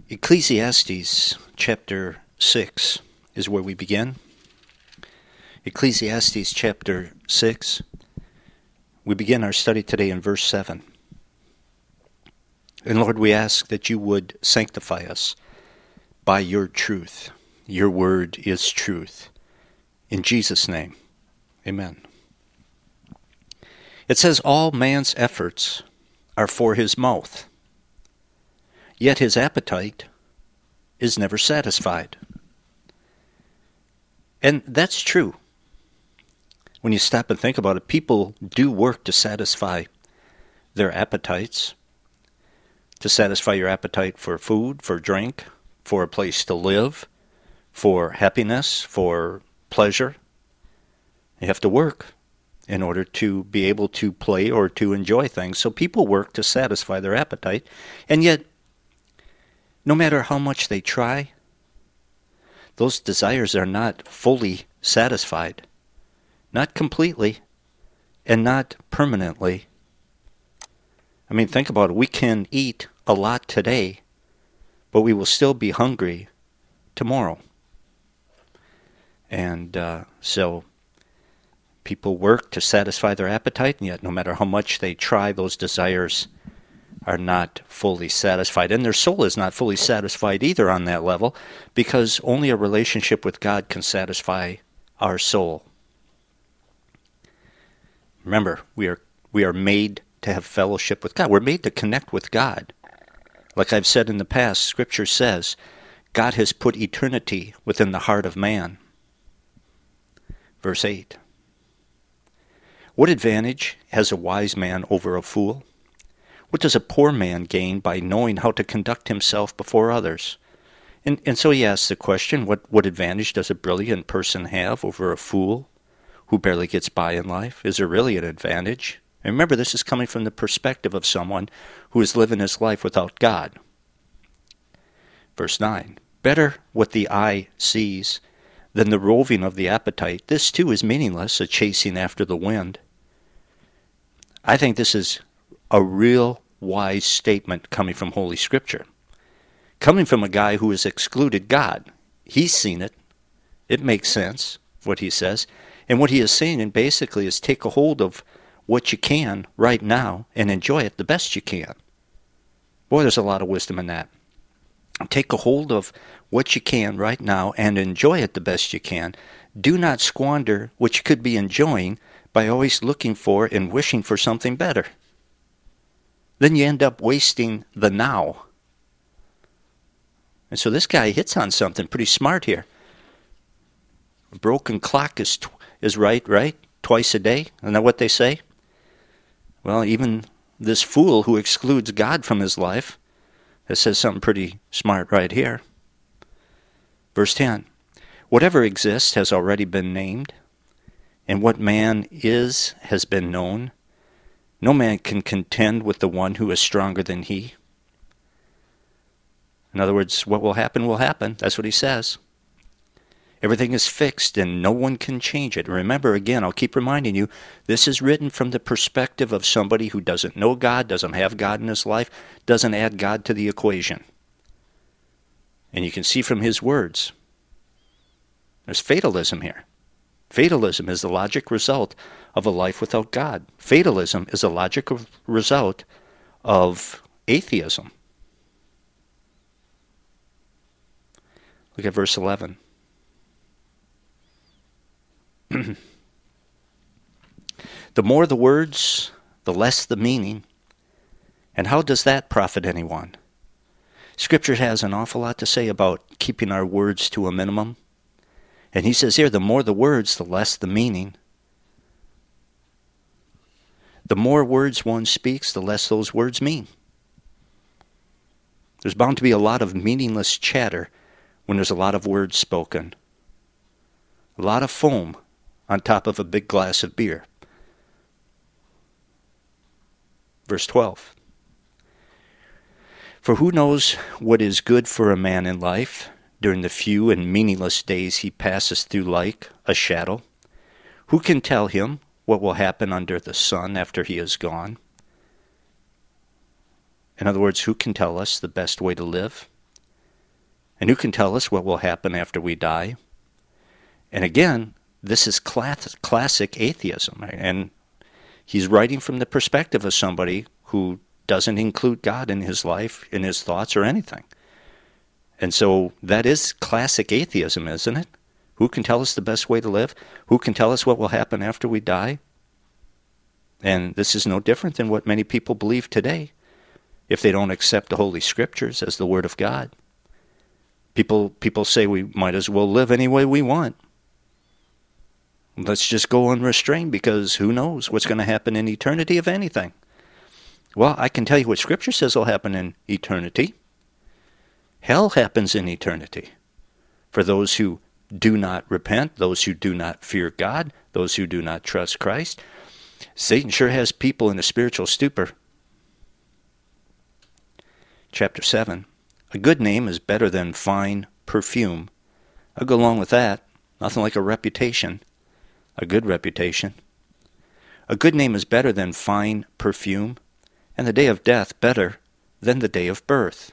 Ecclesiastes chapter 6 is where we begin. Ecclesiastes chapter 6. We begin our study today in verse 7. And Lord, we ask that you would sanctify us by your truth. Your word is truth. In Jesus' name, amen. It says, all man's efforts are for his mouth, yet his appetite is never satisfied. And that's true. When you stop and think about it, people do work to satisfy their appetites, to satisfy your appetite for food, for drink, for a place to live, for happiness, for pleasure. You have to work in order to be able to play or to enjoy things. So people work to satisfy their appetite, and yet no matter how much they try, those desires are not fully satisfied. Not completely, and not permanently. I mean, think about it. We can eat a lot today, but we will still be hungry tomorrow. And so people work to satisfy their appetite, and yet no matter how much they try, those desires are not fully satisfied. And their soul is not fully satisfied either on that level, because only a relationship with God can satisfy our soul. Remember, we are made to have fellowship with God. We're made to connect with God. Like I've said in the past, Scripture says, God has put eternity within the heart of man. Verse 8. What advantage has a wise man over a fool? What does a poor man gain by knowing how to conduct himself before others? And so he asks the question, what advantage does a brilliant person have over a fool who barely gets by in life? Is there really an advantage? And remember, this is coming from the perspective of someone who is living his life without God. Verse 9, better what the eye sees than the roving of the appetite. This too is meaningless, a chasing after the wind. I think this is a real wise statement coming from Holy Scripture. Coming from a guy who has excluded God. He's seen it. It makes sense, what he says. And what he is saying, and basically, is take a hold of what you can right now and enjoy it the best you can. Boy, there's a lot of wisdom in that. Take a hold of what you can right now and enjoy it the best you can. Do not squander what you could be enjoying by always looking for and wishing for something better. Then you end up wasting the now. And so this guy hits on something pretty smart here. A broken clock is right? Twice a day? Isn't that what they say? Well, even this fool who excludes God from his life, it says something pretty smart right here. Verse 10, whatever exists has already been named, and what man is has been known. No man can contend with the one who is stronger than he. In other words, what will happen will happen. That's what he says. Everything is fixed and no one can change it. Remember, again, I'll keep reminding you, this is written from the perspective of somebody who doesn't know God, doesn't have God in his life, doesn't add God to the equation. And you can see from his words, there's fatalism here. Fatalism is the logic result of a life without God. Fatalism is a logical result of atheism. Look at verse 11. The more the words, the less the meaning. And how does that profit anyone? Scripture has an awful lot to say about keeping our words to a minimum. And he says here, the more the words, the less the meaning. The more words one speaks, the less those words mean. There's bound to be a lot of meaningless chatter when there's a lot of words spoken. A lot of foam on top of a big glass of beer. Verse 12. For who knows what is good for a man in life during the few and meaningless days he passes through like a shadow? Who can tell him what will happen under the sun after he is gone? In other words, who can tell us the best way to live? And who can tell us what will happen after we die? And again, this is classic atheism. Right? And he's writing from the perspective of somebody who doesn't include God in his life, in his thoughts, or anything. And so that is classic atheism, isn't it? Who can tell us the best way to live? Who can tell us what will happen after we die? And this is no different than what many people believe today, if they don't accept the Holy Scriptures as the Word of God. People say we might as well live any way we want. Let's just go unrestrained, because who knows what's going to happen in eternity, if anything. Well, I can tell you what Scripture says will happen in eternity. Hell happens in eternity for those who do not repent, those who do not fear God, those who do not trust Christ. Satan sure has people in a spiritual stupor. Chapter 7. A good name is better than fine perfume. I'll go along with that. Nothing like a reputation. A good reputation. A good name is better than fine perfume, and the day of death better than the day of birth.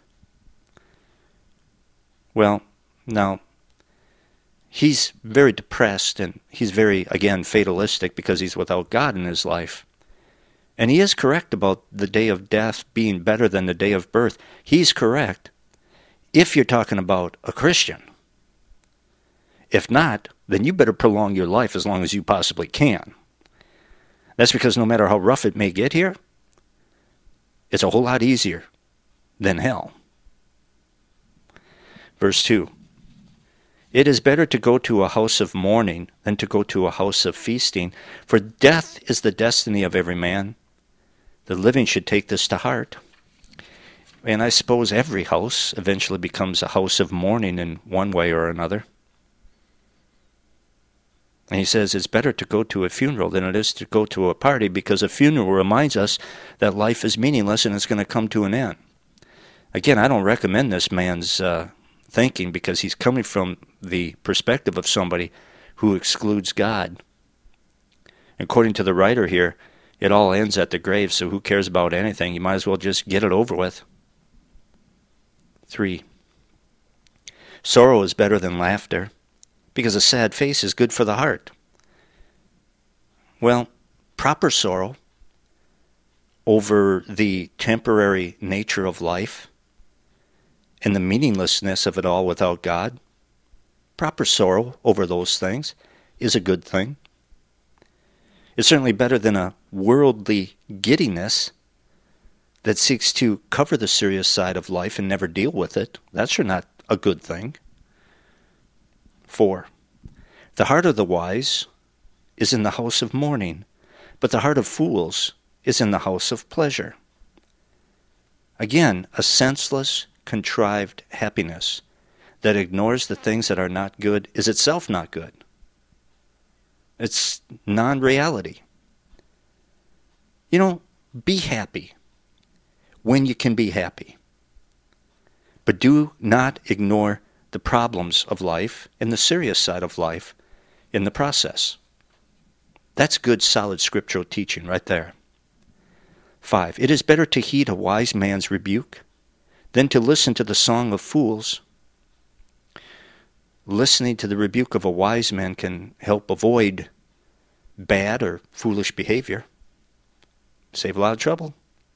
Well, now, he's very depressed, and he's very, again, fatalistic because he's without God in his life. And he is correct about the day of death being better than the day of birth. He's correct if you're talking about a Christian. If not, then you better prolong your life as long as you possibly can. That's because no matter how rough it may get here, it's a whole lot easier than hell. Verse 2. It is better to go to a house of mourning than to go to a house of feasting, for death is the destiny of every man. The living should take this to heart. And I suppose every house eventually becomes a house of mourning in one way or another. And he says it's better to go to a funeral than it is to go to a party, because a funeral reminds us that life is meaningless and it's going to come to an end. Again, I don't recommend this man's thinking, because he's coming from the perspective of somebody who excludes God. According to the writer here, it all ends at the grave, so who cares about anything? You might as well just get it over with. 3. Sorrow is better than laughter, because a sad face is good for the heart. Well, proper sorrow over the temporary nature of life and the meaninglessness of it all without God, proper sorrow over those things is a good thing. It's certainly better than a worldly giddiness that seeks to cover the serious side of life and never deal with it. That's sure not a good thing. 4. The heart of the wise is in the house of mourning, but the heart of fools is in the house of pleasure. Again, a senseless, contrived happiness that ignores the things that are not good is itself not good. It's non-reality. You know, be happy when you can be happy. But do not ignore the problems of life and the serious side of life in the process. That's good, solid scriptural teaching right there. 5. It is better to heed a wise man's rebuke than to listen to the song of fools. Listening to the rebuke of a wise man can help avoid bad or foolish behavior. Save a lot of trouble.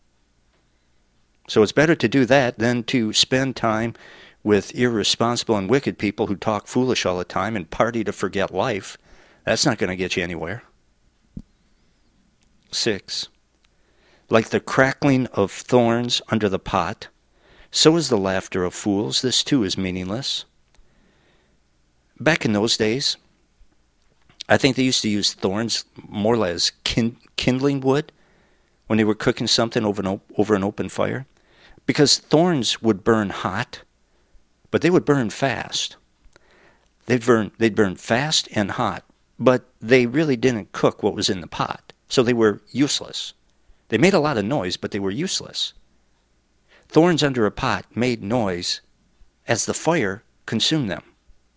So it's better to do that than to spend time with irresponsible and wicked people who talk foolish all the time and party to forget life. That's not going to get you anywhere. 6. Like the crackling of thorns under the pot, so is the laughter of fools. This too is meaningless. Back in those days, I think they used to use thorns more or less kindling wood when they were cooking something over an open fire, because thorns would burn hot, but they would burn fast. They'd burn fast and hot, but they really didn't cook what was in the pot, so they were useless. They made a lot of noise, but they were useless. Thorns under a pot made noise as the fire consumed them.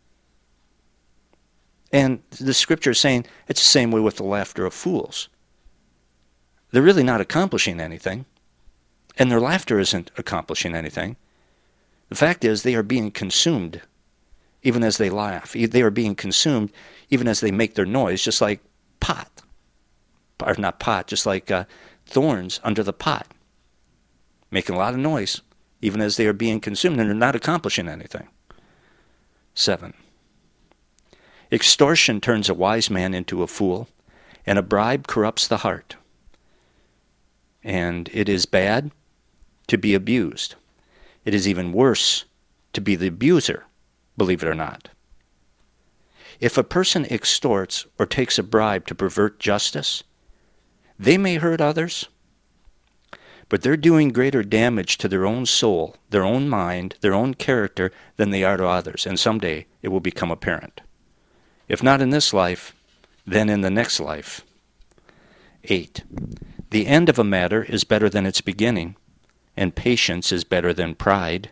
And the scripture is saying it's the same way with the laughter of fools. They're really not accomplishing anything, and their laughter isn't accomplishing anything. The fact is they are being consumed even as they laugh. They are being consumed even as they make their noise, just like just like thorns under the pot, making a lot of noise even as they are being consumed, and they're not accomplishing anything. 7. Extortion turns a wise man into a fool, and a bribe corrupts the heart. And it is bad to be abused. It is even worse to be the abuser, believe it or not. If a person extorts or takes a bribe to pervert justice, they may hurt others, but they're doing greater damage to their own soul, their own mind, their own character than they are to others, and someday it will become apparent. If not in this life, then in the next life. 8. The end of a matter is better than its beginning, and patience is better than pride.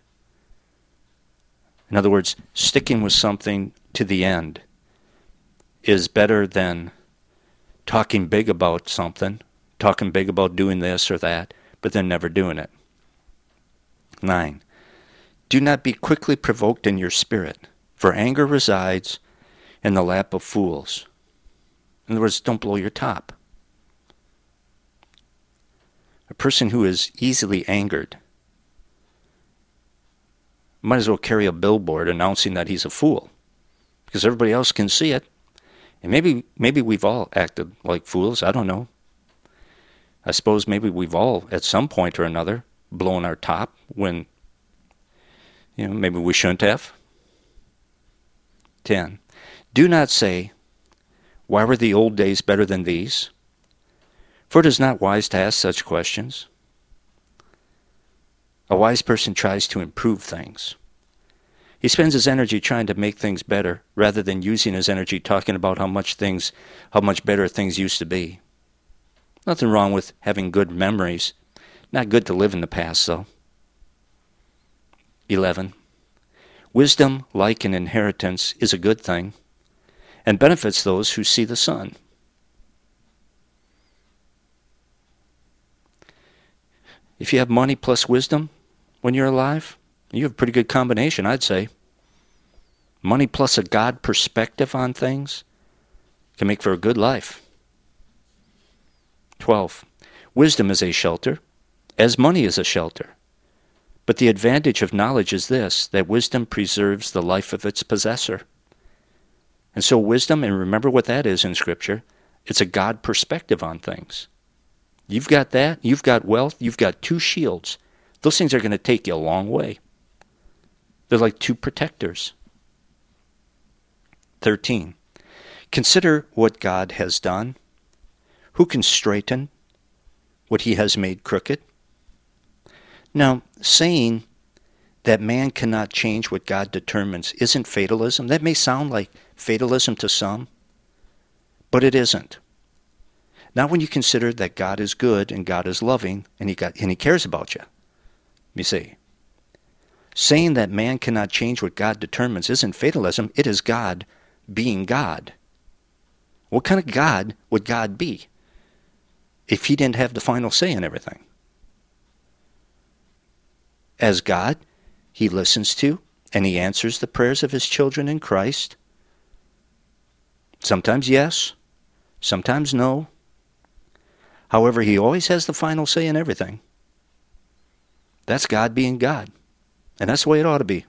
In other words, sticking with something to the end is better than talking big about something, talking big about doing this or that, but then never doing it. 9. Do not be quickly provoked in your spirit, for anger resides in the lap of fools. In other words, don't blow your top. A person who is easily angered might as well carry a billboard announcing that he's a fool, because everybody else can see it. And maybe we've all acted like fools. I don't know. I suppose maybe we've all, at some point or another, blown our top when, maybe we shouldn't have. 10. Do not say, why were the old days better than these? For it is not wise to ask such questions. A wise person tries to improve things. He spends his energy trying to make things better rather than using his energy talking about how much better things used to be. Nothing wrong with having good memories. Not good to live in the past, though. 11. Wisdom, like an inheritance, is a good thing and benefits those who see the sun. If you have money plus wisdom when you're alive, you have a pretty good combination, I'd say. Money plus a God perspective on things can make for a good life. 12. Wisdom is a shelter, as money is a shelter. But the advantage of knowledge is this, that wisdom preserves the life of its possessor. And so wisdom, and remember what that is in Scripture, it's a God perspective on things. You've got that, you've got wealth, you've got two shields. Those things are going to take you a long way. They're like two protectors. 13. Consider what God has done. Who can straighten what he has made crooked? Now, saying that man cannot change what God determines isn't fatalism. That may sound like fatalism to some, but it isn't. Not when you consider that God is good and God is loving and he cares about you. You see, saying that man cannot change what God determines isn't fatalism. It is God being God. What kind of God would God be if he didn't have the final say in everything? As God, he listens to and he answers the prayers of his children in Christ. Sometimes yes, sometimes no. However, he always has the final say in everything. That's God being God. And that's the way it ought to be.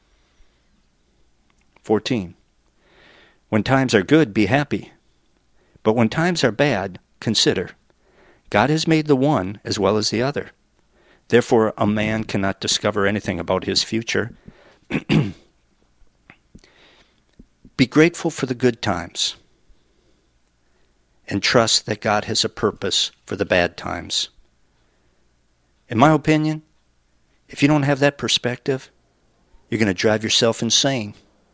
14. When times are good, be happy. But when times are bad, consider. God has made the one as well as the other. Therefore, a man cannot discover anything about his future. Be grateful for the good times. And trust that God has a purpose for the bad times. In my opinion, if you don't have that perspective, you're going to drive yourself insane.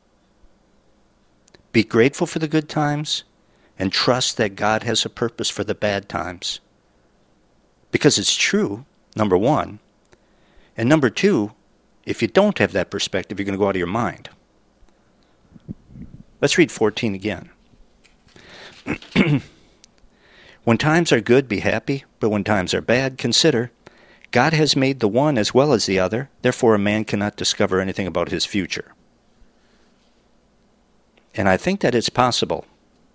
Be grateful for the good times and trust that God has a purpose for the bad times. Because it's true, number one. And number two, if you don't have that perspective, you're going to go out of your mind. Let's read 14 again. When times are good, be happy, but when times are bad, consider. God has made the one as well as the other, therefore a man cannot discover anything about his future. And I think that it's possible.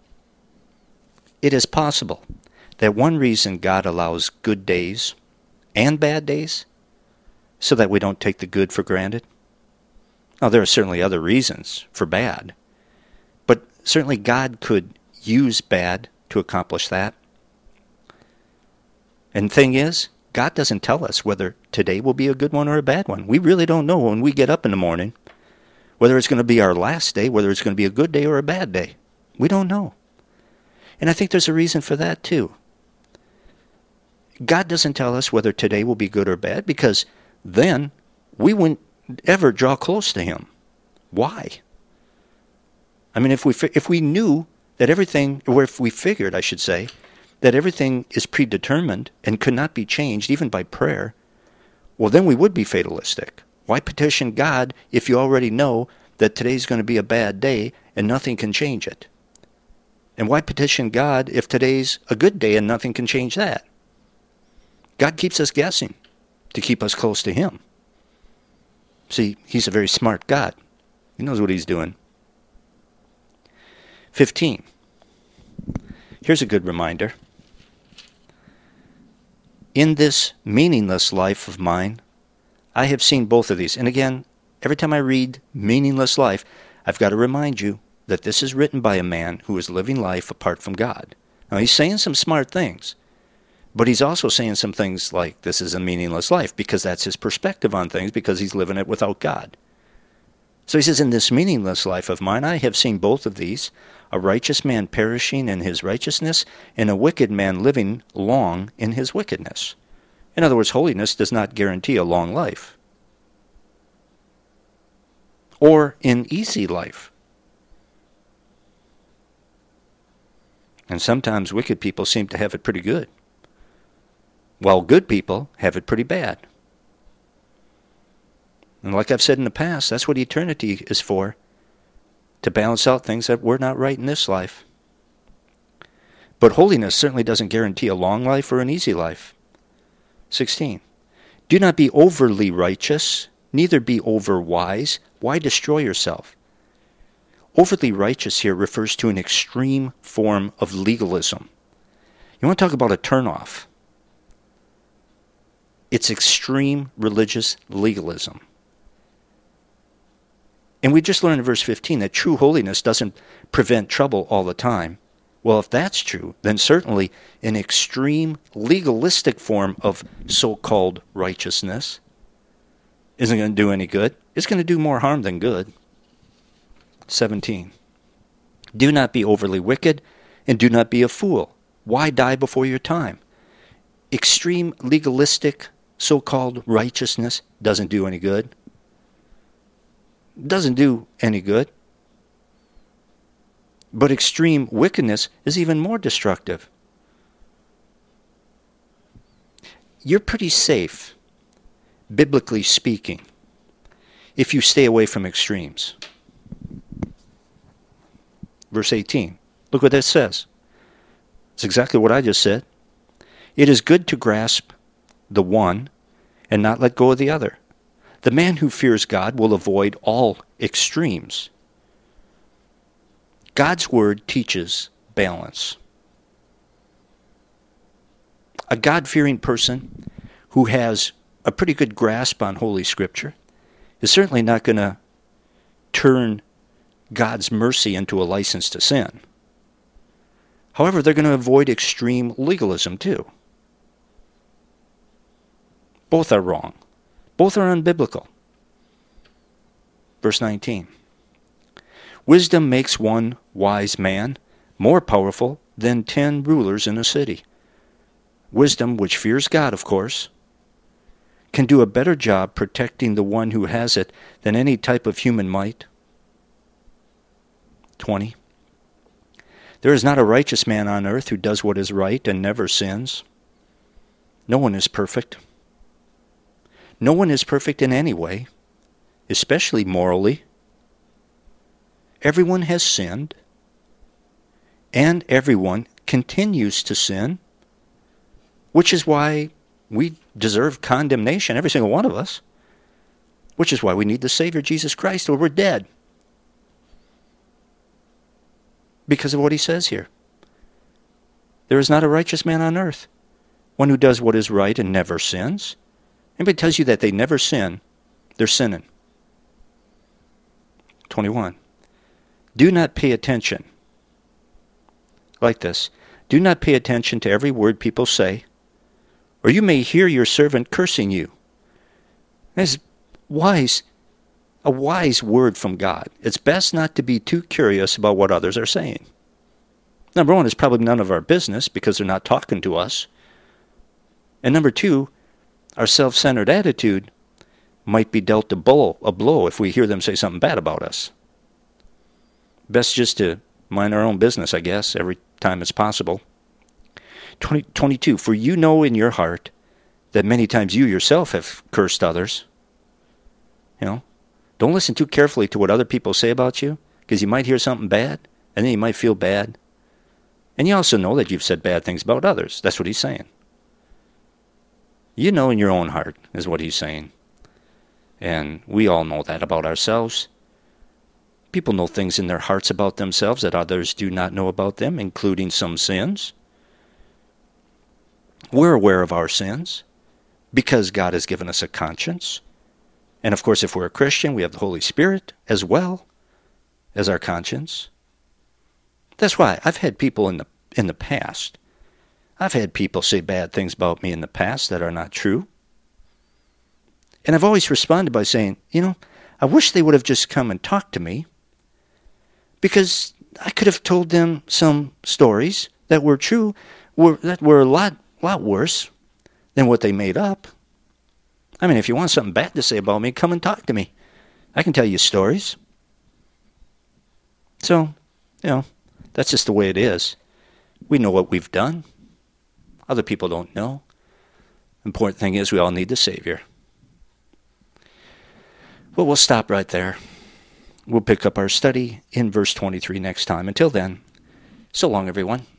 It is possible that one reason God allows good days and bad days so that we don't take the good for granted. Now, there are certainly other reasons for bad, but certainly God could use bad to accomplish that. And the thing is, God doesn't tell us whether today will be a good one or a bad one. We really don't know when we get up in the morning whether it's going to be our last day, whether it's going to be a good day or a bad day. We don't know. And I think there's a reason for that too. God doesn't tell us whether today will be good or bad because then we wouldn't ever draw close to Him. Why? I mean, if we knew that everything, or if we figured, I should say, that everything is predetermined and could not be changed even by prayer, well, then we would be fatalistic. Why petition God if you already know that today's going to be a bad day and nothing can change it? And why petition God if today's a good day and nothing can change that? God keeps us guessing to keep us close to Him. See, He's a very smart God. He knows what He's doing. 15. Here's a good reminder. In this meaningless life of mine, I have seen both of these. And again, every time I read meaningless life, I've got to remind you that this is written by a man who is living life apart from God. Now, he's saying some smart things, but he's also saying some things like this is a meaningless life because that's his perspective on things because he's living it without God. So he says, in this meaningless life of mine, I have seen both of these, a righteous man perishing in his righteousness and a wicked man living long in his wickedness. In other words, holiness does not guarantee a long life or an easy life. And sometimes wicked people seem to have it pretty good, while good people have it pretty bad. And like I've said in the past, that's what eternity is for, to balance out things that were not right in this life. But holiness certainly doesn't guarantee a long life or an easy life. 16. Do not be overly righteous, neither be over wise. Why destroy yourself? Overly righteous here refers to an extreme form of legalism. You want to talk about a turnoff? It's extreme religious legalism. And we just learned in verse 15 that true holiness doesn't prevent trouble all the time. Well, if that's true, then certainly an extreme legalistic form of so-called righteousness isn't going to do any good. It's going to do more harm than good. 17. Do not be overly wicked, and do not be a fool. Why die before your time? Extreme legalistic so-called righteousness doesn't do any good. Doesn't do any good. But extreme wickedness is even more destructive. You're pretty safe, biblically speaking, if you stay away from extremes. Verse 18. Look what that says. It's exactly what I just said. It is good to grasp the one and not let go of the other. The man who fears God will avoid all extremes. God's word teaches balance. A God-fearing person who has a pretty good grasp on Holy Scripture is certainly not going to turn God's mercy into a license to sin. However, they're going to avoid extreme legalism too. Both are wrong. Both are unbiblical. Verse 19. Wisdom makes one wise man more powerful than 10 rulers in a city. Wisdom, which fears God, of course, can do a better job protecting the one who has it than any type of human might. 20. There is not a righteous man on earth who does what is right and never sins. No one is perfect. No one is perfect in any way, especially morally. Everyone has sinned, and everyone continues to sin, which is why we deserve condemnation, every single one of us, which is why we need the Savior, Jesus Christ, or we're dead. Because of what he says here. There is not a righteous man on earth, one who does what is right and never sins. Anybody tells you that they never sin, they're sinning. 21. Do not pay attention. Like this. Do not pay attention to every word people say, or you may hear your servant cursing you. That's a wise word from God. It's best not to be too curious about what others are saying. Number one, it's probably none of our business because they're not talking to us. And number two, our self-centered attitude might be dealt a blow if we hear them say something bad about us. Best just to mind our own business, I guess, every time it's possible. 22, for you know in your heart that many times you yourself have cursed others. Don't listen too carefully to what other people say about you, because you might hear something bad, and then you might feel bad. And you also know that you've said bad things about others. That's what he's saying. You know in your own heart, is what he's saying. And we all know that about ourselves. People know things in their hearts about themselves that others do not know about them, including some sins. We're aware of our sins because God has given us a conscience. And of course, if we're a Christian, we have the Holy Spirit as well as our conscience. That's why I've had people in the past. I've had people say bad things about me in the past that are not true. And I've always responded by saying, I wish they would have just come and talked to me, because I could have told them some stories that were true, that were a lot worse than what they made up. I mean, if you want something bad to say about me, come and talk to me. I can tell you stories. So, that's just the way it is. We know what we've done. Other people don't know. Important thing is we all need the Savior. Well, we'll stop right there. We'll pick up our study in verse 23 next time. Until then, so long, everyone.